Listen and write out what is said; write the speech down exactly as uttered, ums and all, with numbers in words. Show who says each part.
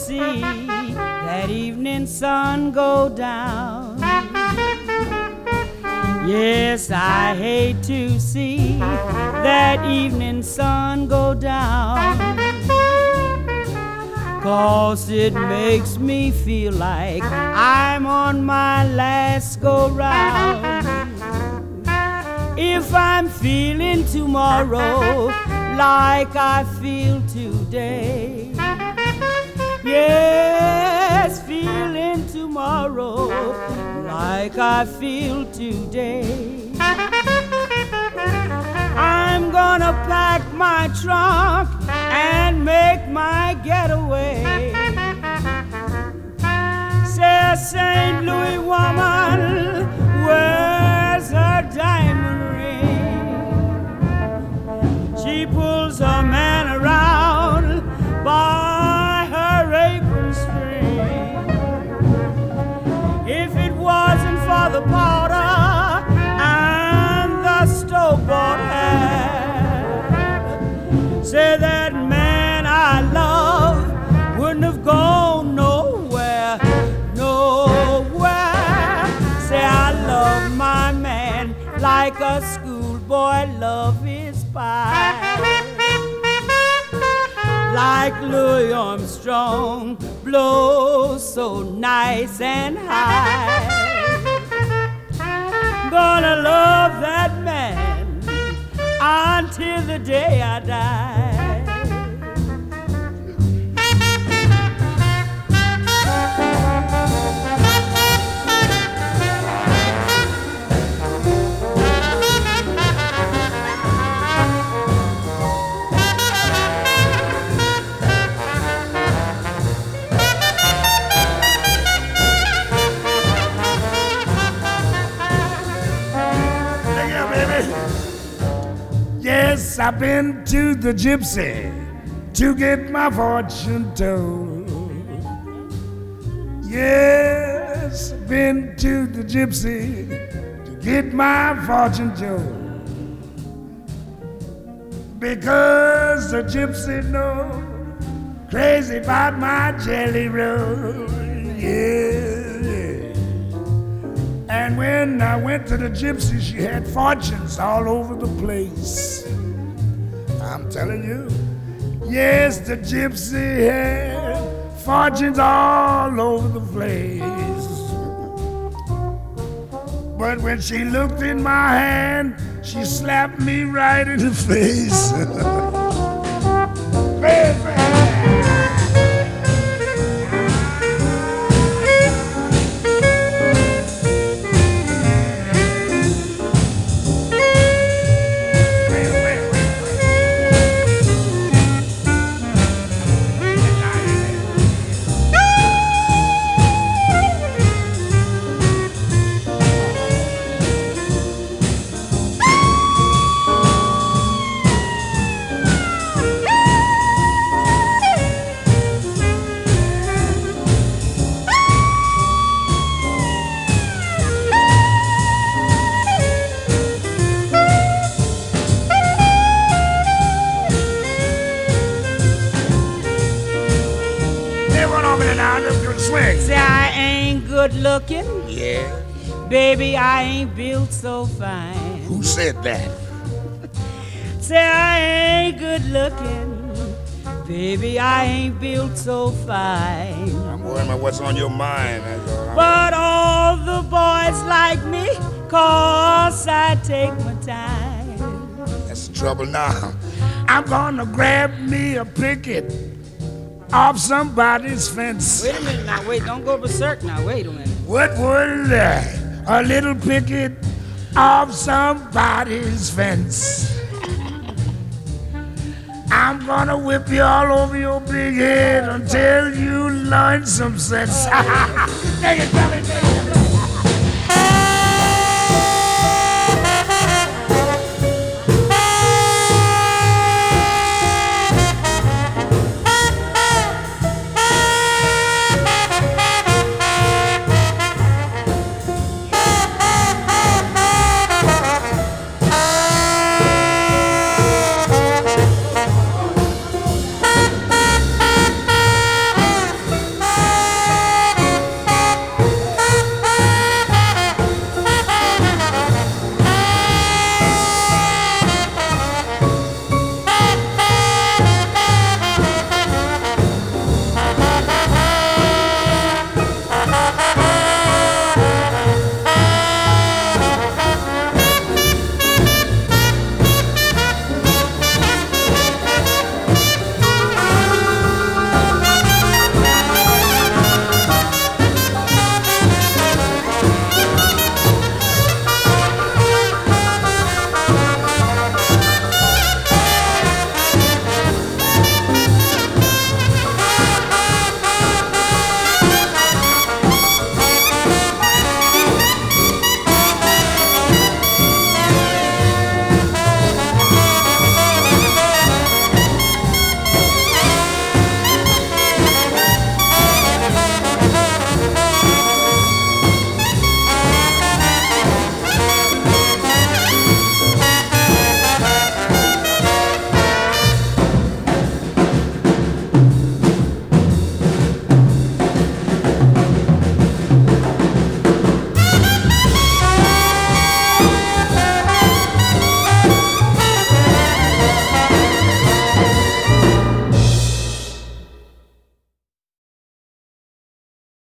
Speaker 1: see that evening sun go down. Yes, I hate to see that evening sun go down, 'cause it makes me feel like I'm on my last go-round. If I'm feeling tomorrow like I feel today, yes, feeling tomorrow like I feel today, I'm gonna pack my trunk and make my getaway. Say, Saint Louis woman, where's her diamond ring? She pulls her man around by her apron string. If it wasn't for the powder and the store-bought hat, say that man I love wouldn't have gone nowhere, nowhere. Say I love my man like a schoolboy love his pie, like Louis Armstrong blows so nice and high. Gonna love that man until the day I die.
Speaker 2: Yes, I've been to the gypsy to get my fortune told. Yes, I've been to the gypsy to get my fortune told. Because the gypsy knows crazy about my jelly roll. Yeah. And when I went to the gypsy, she had fortunes all over the place. I'm telling you, yes, the gypsy had fortunes all over the place. But when she looked in my hand, she slapped me right in the face. Baby.
Speaker 1: Say I ain't good looking,
Speaker 2: Yeah.
Speaker 1: baby, I ain't built so fine.
Speaker 2: Who said that?
Speaker 1: Say I ain't good looking, baby, I ain't built so fine.
Speaker 2: I'm worrying about what's on your mind. That's all.
Speaker 1: But all the boys like me, 'cause I take my time.
Speaker 2: That's the trouble now. I'm gonna grab me a picket off somebody's fence.
Speaker 1: Wait a minute now, wait, don't go berserk now, wait a minute.
Speaker 2: What would uh, a little picket off somebody's fence? I'm gonna whip you all over your big head until you learn some sense. Take it, tell it, take it.